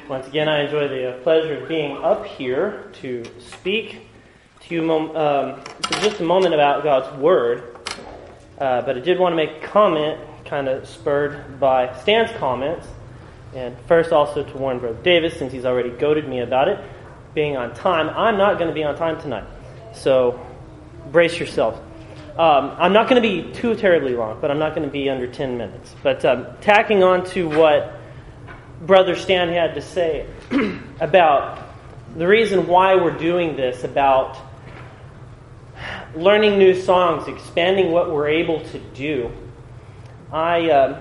Once again, I enjoy the pleasure of being up here to speak to you for just a moment about God's Word. But I did want to make a comment, kind of spurred by Stan's comments. And first also to warn Brother Davis, since he's already goaded me about it, being on time. I'm not going to be on time tonight. So brace yourselves. I'm not going to be too terribly long, but I'm not going to be under 10 minutes. But tacking on to what Brother Stan had to say about the reason why we're doing this, about learning new songs, expanding what we're able to do. I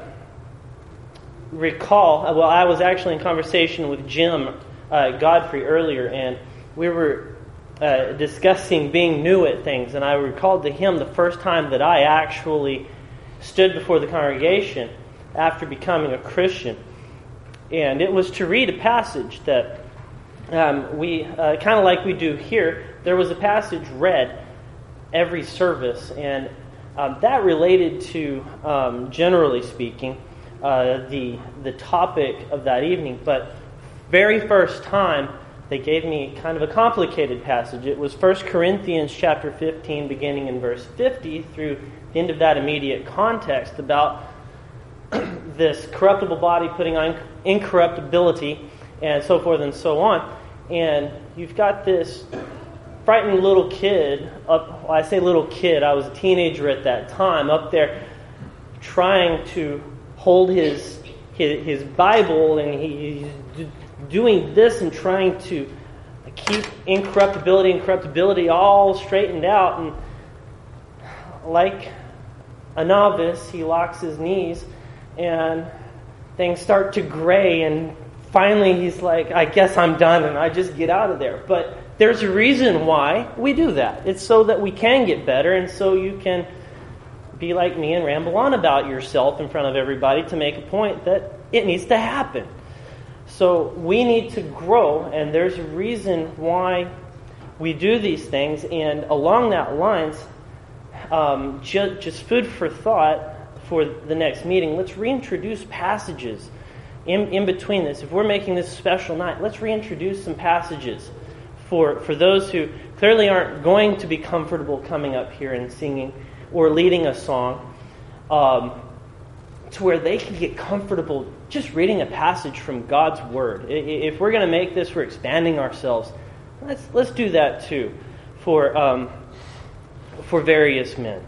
recall, I was actually in conversation with Jim Godfrey earlier, and we were discussing being new at things, and I recalled to him the first time that I actually stood before the congregation after becoming a Christian. And it was to read a passage that we, kind of like we do here, there was a passage read every service, and that related to, generally speaking, the topic of that evening. But very first time, they gave me kind of a complicated passage. It was 1 Corinthians chapter 15, beginning in verse 50, through the end of that immediate context about this corruptible body putting on incorruptibility, and so forth and so on. And you've got this frightened little kid, I say little kid, I was a teenager at that time, up there trying to hold his Bible, and he's doing this and trying to keep incorruptibility and corruptibility all straightened out. And like a novice, he locks his knees, and things start to gray, and finally he's like, I guess I'm done, and I just get out of there. But there's a reason why we do that. It's so that we can get better, and so you can be like me and ramble on about yourself in front of everybody to make a point that it needs to happen. So we need to grow, and there's a reason why we do these things. And along that lines, just food for thought for the next meeting, let's reintroduce passages in between this. If we're making this a special night, let's reintroduce some passages for those who clearly aren't going to be comfortable coming up here and singing or leading a song, to where they can get comfortable just reading a passage from God's Word. If we're going to make this, we're expanding ourselves. Let's do that too for various men.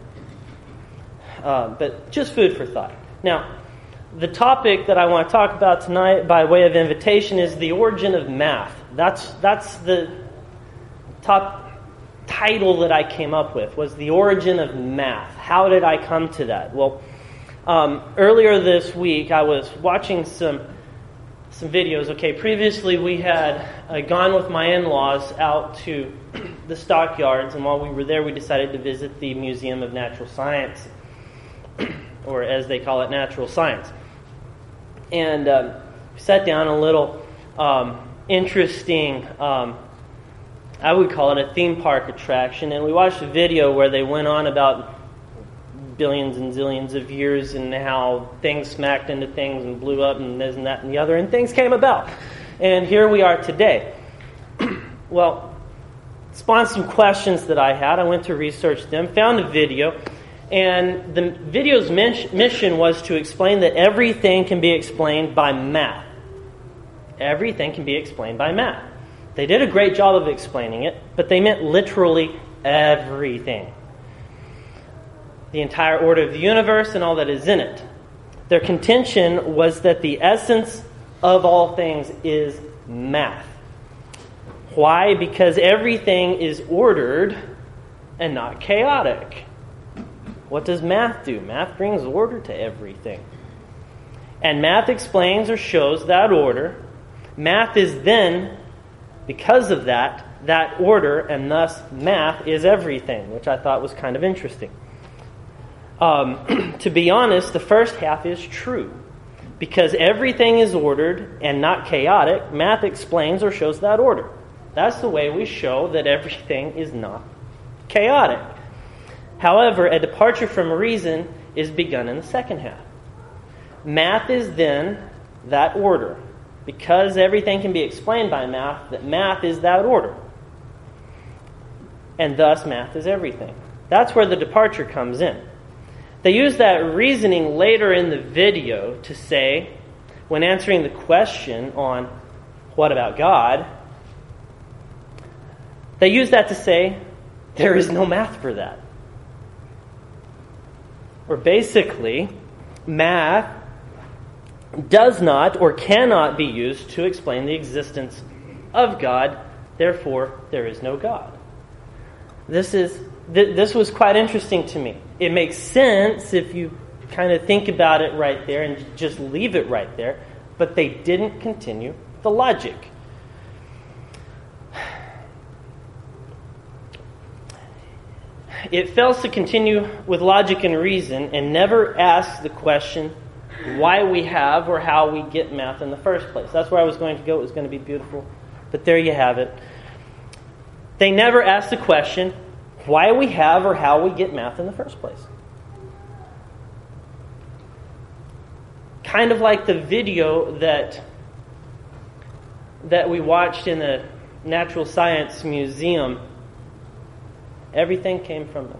But just food for thought. Now, the topic that I want to talk about tonight, by way of invitation, is the origin of math. That's the top title that I came up with, was the origin of math. How did I come to that? Well, earlier this week, I was watching some videos. Okay, previously we had gone with my in-laws out to the stockyards, and while we were there, we decided to visit the Museum of Natural Science, or as they call it, Natural Science. And we sat down a little interesting, I would call it a theme park attraction, and we watched a video where they went on about billions and zillions of years and how things smacked into things and blew up and this and that and the other, and things came about. And here we are today. Well, spawned some questions that I had. I went to research them, found a video, and the video's mission was to explain that everything can be explained by math. Everything can be explained by math. They did a great job of explaining it, but they meant literally everything. The entire order of the universe and all that is in it. Their contention was that the essence of all things is math. Why? Because everything is ordered and not chaotic. What does math do? Math brings order to everything. And math explains or shows that order. Math is then, because of that order, and thus math is everything, which I thought was kind of interesting. To be honest, the first half is true. Because everything is ordered and not chaotic, math explains or shows that order. That's the way we show that everything is not chaotic. However, a departure from reason is begun in the second half. Math is then that order, because everything can be explained by math, that math is that order. And thus math is everything. That's where the departure comes in. They use that reasoning later in the video to say, when answering the question on what about God, they use that to say, there is no math for that. Or basically, math does not or cannot be used to explain the existence of God, therefore there is no God. This was quite interesting to me. It makes sense if you kind of think about it right there and just leave it right there, but they didn't continue the logic. It fails to continue with logic and reason and never asks the question why we have or how we get math in the first place. That's where I was going to go. It was going to be beautiful. But there you have it. They never ask the question why we have or how we get math in the first place. Kind of like the video that we watched in the Natural Science Museum. Everything came from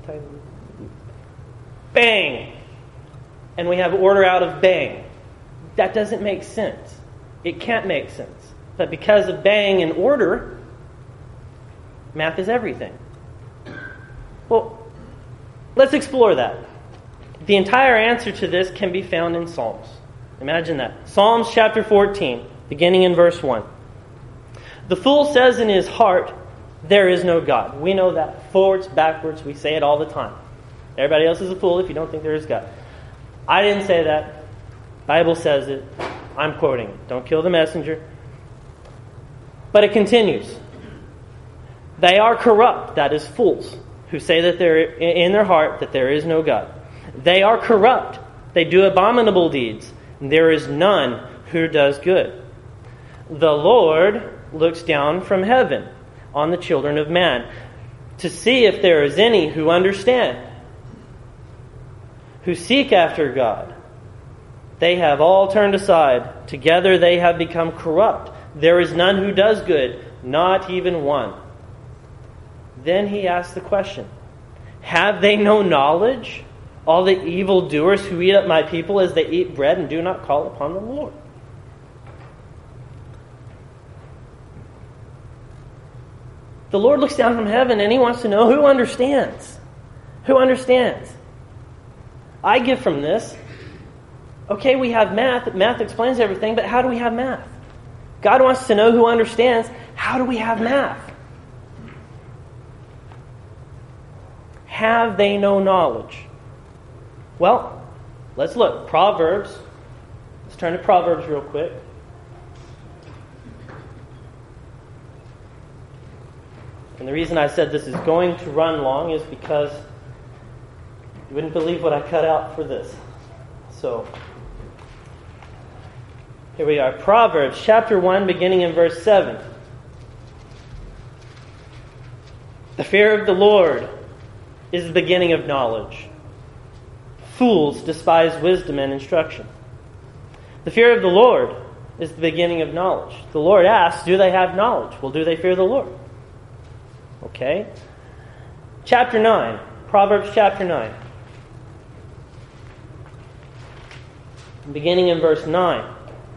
bang. And we have order out of bang. That doesn't make sense. It can't make sense. But because of bang and order, math is everything. Well, let's explore that. The entire answer to this can be found in Psalms. Imagine that. Psalms chapter 14, beginning in verse 1. The fool says in his heart, there is no God. We know that. Forwards, backwards, we say it all the time. Everybody else is a fool if you don't think there is God. I didn't say that. Bible says it. I'm quoting it. Don't kill the messenger. But it continues. They are corrupt, that is fools, who say that they're in their heart that there is no God. They are corrupt. They do abominable deeds. There is none who does good. The Lord looks down from heaven on the children of man to see if there is any who understand, who seek after God. They have all turned aside. Together they have become corrupt. There is none who does good, not even one. Then he asks the question, have they no knowledge? All the evildoers who eat up my people as they eat bread and do not call upon the Lord. The Lord looks down from heaven and he wants to know who understands. Who understands? I get from this, okay, we have math. Math explains everything, but how do we have math? God wants to know who understands. How do we have math? Have they no knowledge? Well, let's look. Proverbs. Let's turn to Proverbs real quick. And the reason I said this is going to run long is because you wouldn't believe what I cut out for this. So, here we are. Proverbs chapter 1, beginning in verse 7. The fear of the Lord is the beginning of knowledge. Fools despise wisdom and instruction. The fear of the Lord is the beginning of knowledge. The Lord asks, do they have knowledge? Well, do they fear the Lord? Okay. Chapter 9. Proverbs chapter 9. Beginning in verse 9.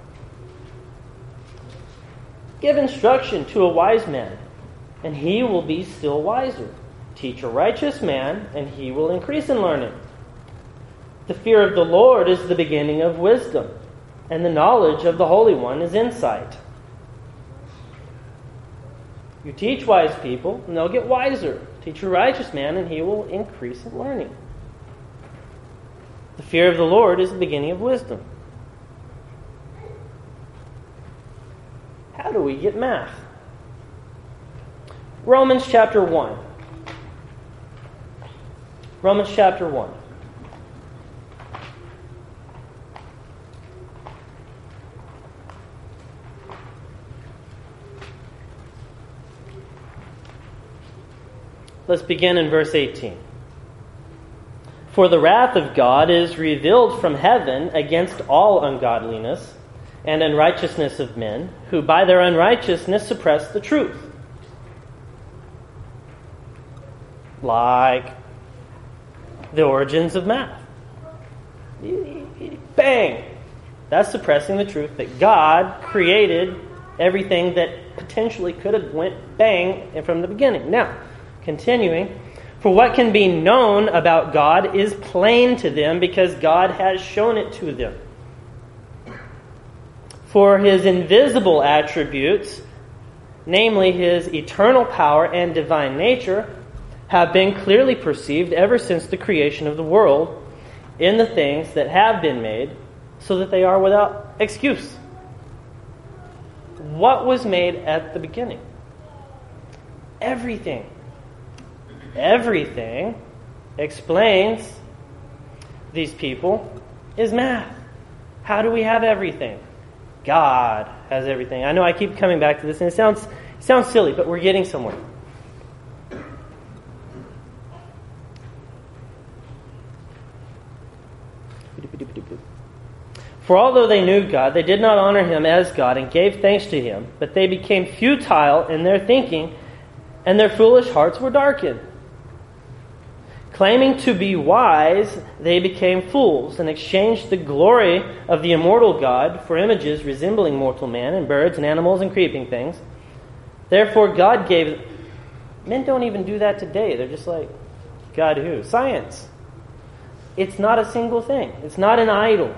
Give instruction to a wise man, and he will be still wiser. Teach a righteous man, and he will increase in learning. The fear of the Lord is the beginning of wisdom, and the knowledge of the Holy One is insight. You teach wise people, and they'll get wiser. Teach a righteous man, and he will increase in learning. The fear of the Lord is the beginning of wisdom. How do we get math? Romans chapter 1. Romans chapter 1. Let's begin in verse 18. For the wrath of God is revealed from heaven against all ungodliness and unrighteousness of men, who by their unrighteousness suppress the truth. Like the origins of math. Bang! That's suppressing the truth that God created everything that potentially could have went bang from the beginning. Now, continuing, for what can be known about God is plain to them because God has shown it to them. For his invisible attributes, namely his eternal power and divine nature, have been clearly perceived ever since the creation of the world in the things that have been made, so that they are without excuse. What was made at the beginning? Everything. Everything explains these people is math. How do we have everything? God has everything. I know I keep coming back to this, and it sounds silly, but we're getting somewhere. For although they knew God, they did not honor him as God and gave thanks to him, but they became futile in their thinking, and their foolish hearts were darkened. Claiming to be wise, they became fools and exchanged the glory of the immortal God for images resembling mortal man and birds and animals and creeping things. Therefore God gave... Men don't even do that today. They're just like, God who? Science. It's not a single thing. It's not an idol.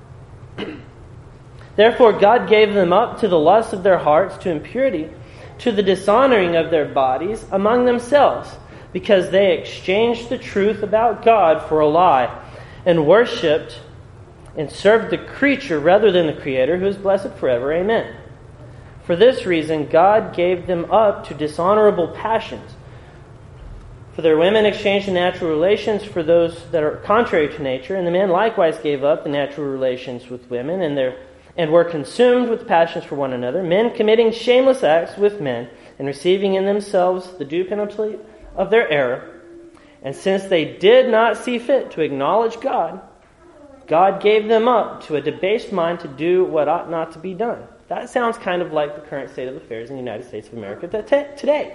Therefore God gave them up to the lust of their hearts, to impurity, to the dishonoring of their bodies among themselves, because they exchanged the truth about God for a lie, and worshipped and served the creature rather than the Creator, who is blessed forever. Amen. For this reason God gave them up to dishonorable passions. For their women exchanged the natural relations for those that are contrary to nature, and the men likewise gave up the natural relations with women, and were consumed with passions for one another, men committing shameless acts with men, and receiving in themselves the due penalty of their error. And since they did not see fit to acknowledge God, God gave them up to a debased mind to do what ought not to be done. That sounds kind of like the current state of affairs in the United States of America today.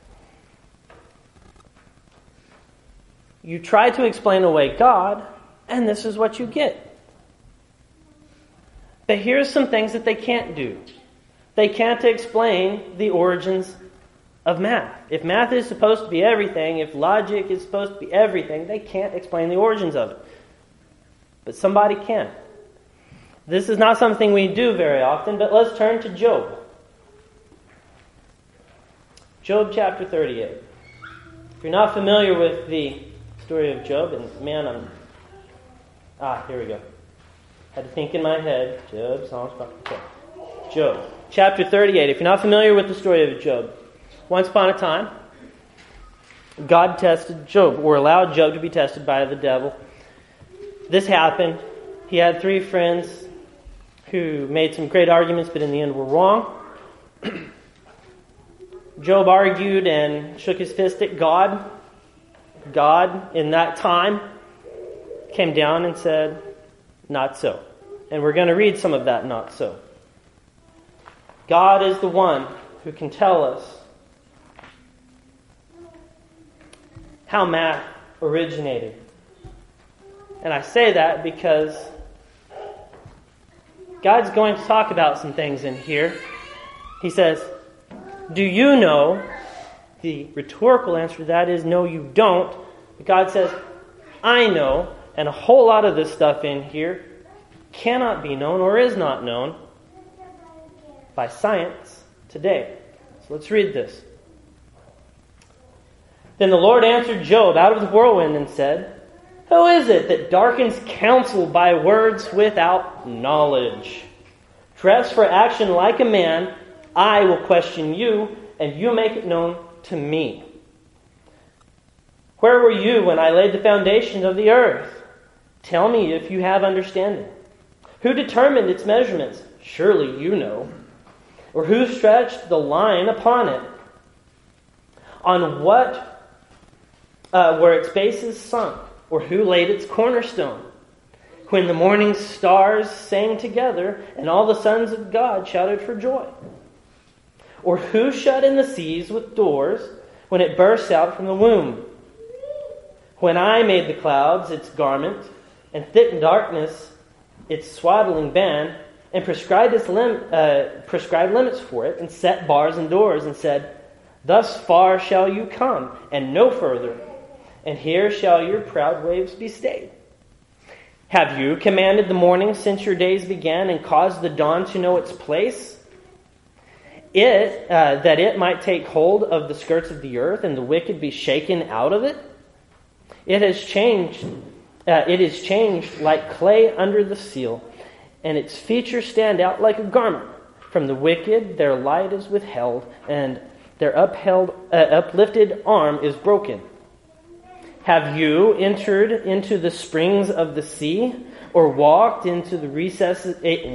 You try to explain away God, and this is what you get. But here's some things that they can't do. They can't explain the origins of math. If math is supposed to be everything, if logic is supposed to be everything, they can't explain the origins of it. But somebody can. This is not something we do very often, but let's turn to Job. Job chapter 38. If you're not familiar with the story of Job, and man, here we go. Had to think in my head. Job, Psalms, okay. Job chapter 38. If you're not familiar with the story of Job, once upon a time, God tested Job, or allowed Job to be tested by the devil. This happened. He had 3 friends who made some great arguments, but in the end were wrong. Job argued and shook his fist at God. God, in that time, came down and said, "Not so." And we're going to read some of that "not so." God is the one who can tell us how math originated. And I say that because God's going to talk about some things in here. He says, do you know? The rhetorical answer to that is no, you don't. But God says, I know. And a whole lot of this stuff in here cannot be known or is not known by science today. So let's read this. Then the Lord answered Job out of the whirlwind and said, who is it that darkens counsel by words without knowledge? Dressed for action like a man, I will question you, and you make it known to me. Where were you when I laid the foundation of the earth? Tell me if you have understanding. Who determined its measurements? Surely you know. Or who stretched the line upon it? On what were its bases sunk? Or who laid its cornerstone? when the morning stars sang together and all the sons of God shouted for joy? Or who shut in the seas with doors when it burst out from the womb? When I made the clouds its garment, and thick darkness its swaddling band, and prescribed limits for it, and set bars and doors, and said, thus far shall you come, and no further, and here shall your proud waves be stayed. Have you commanded the morning since your days began, and caused the dawn to know its place? That it might take hold of the skirts of the earth, and the wicked be shaken out of it? It is changed like clay under the seal, and its features stand out like a garment. From the wicked their light is withheld, and their uplifted arm is broken. Have you entered into the springs of the sea, or walked in the recesses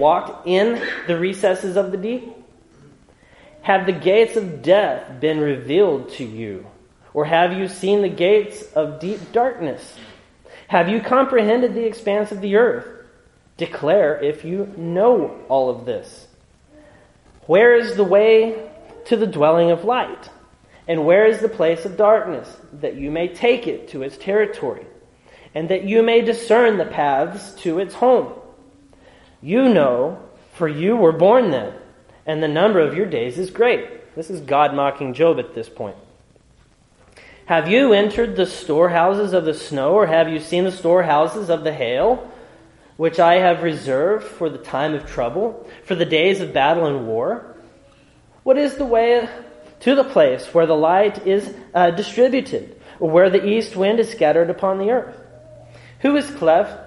of the deep? Have the gates of death been revealed to you, or have you seen the gates of deep darkness? Have you comprehended the expanse of the earth? Declare if you know all of this. Where is the way to the dwelling of light? And where is the place of darkness, that you may take it to its territory, and that you may discern the paths to its home? You know, for you were born then, and the number of your days is great. This is God mocking Job at this point. Have you entered the storehouses of the snow, or have you seen the storehouses of the hail, which I have reserved for the time of trouble, for the days of battle and war? What is the way to the place where the light is distributed, or where the east wind is scattered upon the earth? Who has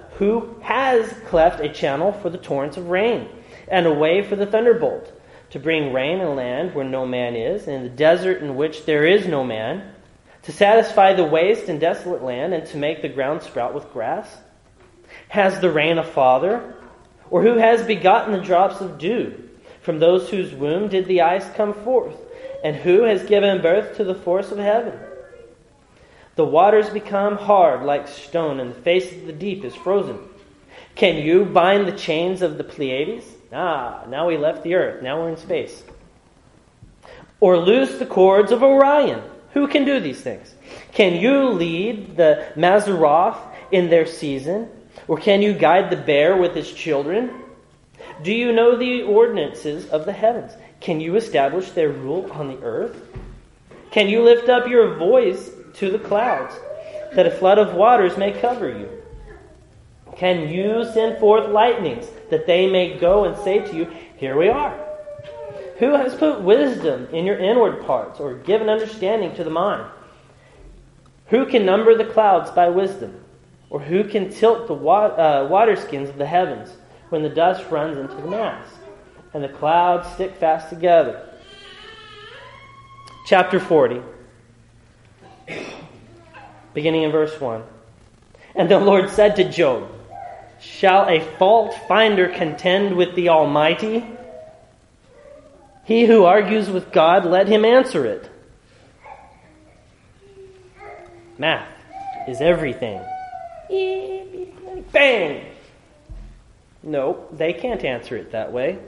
cleft a channel for the torrents of rain, and a way for the thunderbolt, to bring rain and land where no man is, and in the desert in which there is no man, to satisfy the waste and desolate land, and to make the ground sprout with grass? Has the rain a father? Or who has begotten the drops of dew? From those whose womb did the ice come forth? And who has given birth to the force of heaven? The waters become hard like stone, and the face of the deep is frozen. Can you bind the chains of the Pleiades? Now we left the earth. Now we're in space. Or loose the cords of Orion? Who can do these things? Can you lead the Mazzaroth in their season? Or can you guide the bear with his children? Do you know the ordinances of the heavens? Can you establish their rule on the earth? Can you lift up your voice to the clouds, that a flood of waters may cover you? Can you send forth lightnings, that they may go and say to you, here we are? Who has put wisdom in your inward parts, or given understanding to the mind? Who can number the clouds by wisdom? Or who can tilt the waterskins of the heavens, when the dust runs into the mass, and the clouds stick fast together? Chapter 40, beginning in verse 1. And the Lord said to Job, shall a fault finder contend with the Almighty? He who argues with God, let him answer it. Math is everything. Bang! No, they can't answer it that way.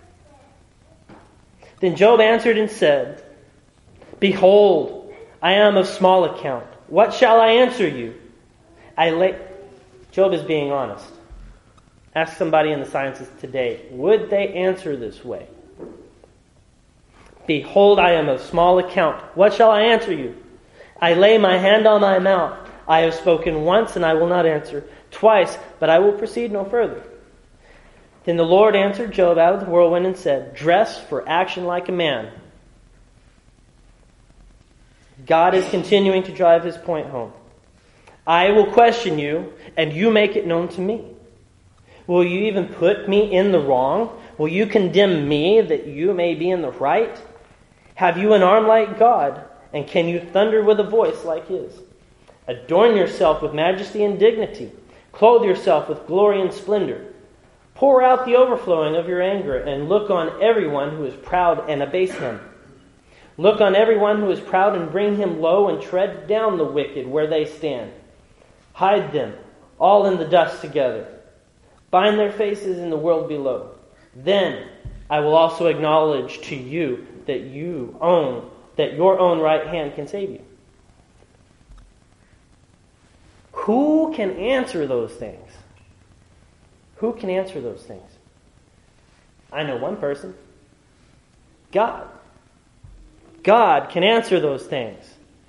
Then Job answered and said, behold, I am of small account. What shall I answer you? Job is being honest. Ask somebody in the sciences today, would they answer this way? Behold, I am of small account. What shall I answer you? I lay my hand on my mouth. I have spoken once, and I will not answer. Twice, but I will proceed no further. Then the Lord answered Job out of the whirlwind and said, dress for action like a man. God is continuing to drive his point home. I will question you, and you make it known to me. Will you even put me in the wrong? Will you condemn me that you may be in the right? Have you an arm like God, and can you thunder with a voice like his? Adorn yourself with majesty and dignity. Clothe yourself with glory and splendor. Pour out the overflowing of your anger, and look on everyone who is proud and abase him. Look on everyone who is proud and bring him low, and tread down the wicked where they stand. Hide them all in the dust together. bind their faces in the world below. Then I will also acknowledge to you that your own right hand can save you. Who can answer those things? Who can answer those things? I know one person. God. God can answer those things.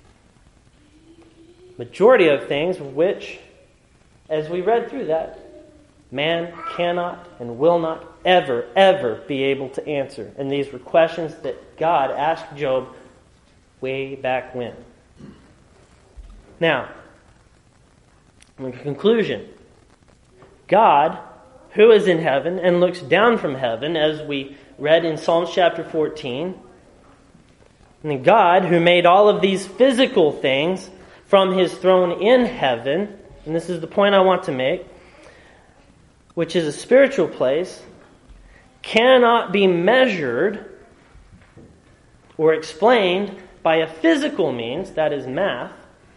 Majority of things which, as we read through that, man cannot and will not ever be able to answer. And these were questions that God asked Job way back when. Now, in conclusion, God, who is in heaven and looks down from heaven, as we read in Psalms chapter 14, and God, who made all of these physical things from His throne in heaven, and this is the point I want to make, which is a spiritual place, cannot be measured or explained by a physical means, that is math.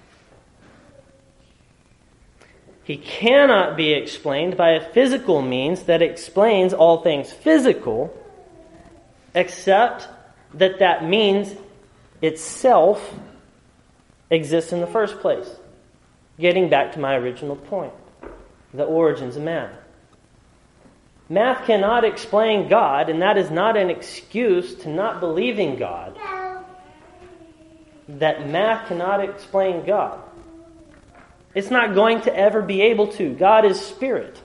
He cannot be explained by a physical means that explains all things physical, except that means itself exists in the first place. Getting back to my original point, the origins of math. Math cannot explain God, and that is not an excuse to not believe in God. That math cannot explain God. It's not going to ever be able to. God is spirit.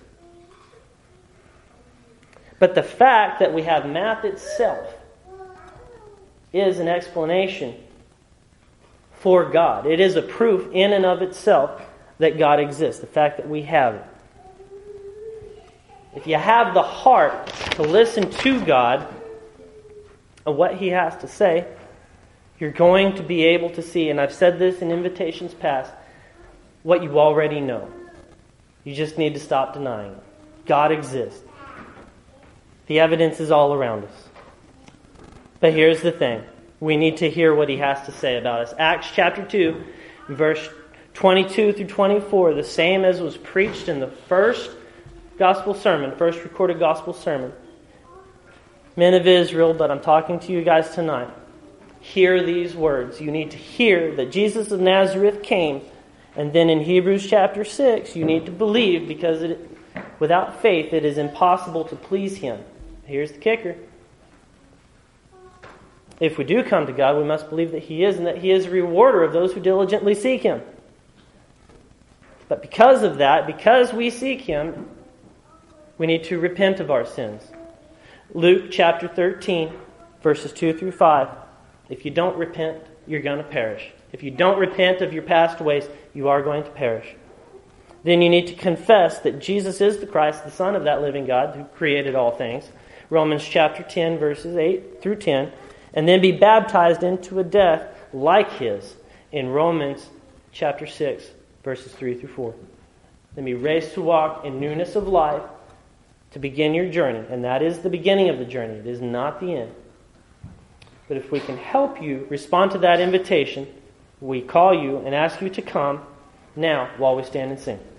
But the fact that we have math itself is an explanation for God. It is a proof in and of itself that God exists. The fact that we have it. If you have the heart to listen to God and what He has to say, you're going to be able to see, and I've said this in invitations past, what you already know. You just need to stop denying it. God exists. The evidence is all around us. But here's the thing. We need to hear what He has to say about us. Acts chapter 2, verse 22 through 24, the same as was preached in the first gospel sermon, first recorded gospel sermon. Men of Israel, but I'm talking to you guys tonight. Hear these words. You need to hear that Jesus of Nazareth came. And then in Hebrews chapter 6, you need to believe, because without faith it is impossible to please Him. Here's the kicker. If we do come to God, we must believe that He is, and that He is a rewarder of those who diligently seek Him. But because of that, because we seek Him, we need to repent of our sins. Luke chapter 13, verses 2 through 5. If you don't repent, you're going to perish. If you don't repent of your past ways, you are going to perish. Then you need to confess that Jesus is the Christ, the Son of that living God who created all things. Romans chapter 10, verses 8 through 10. And then be baptized into a death like His in Romans chapter 6, verses 3 through 4. Then be raised to walk in newness of life to begin your journey. And that is the beginning of the journey. It is not the end. But if we can help you respond to that invitation, we call you and ask you to come now while we stand and sing.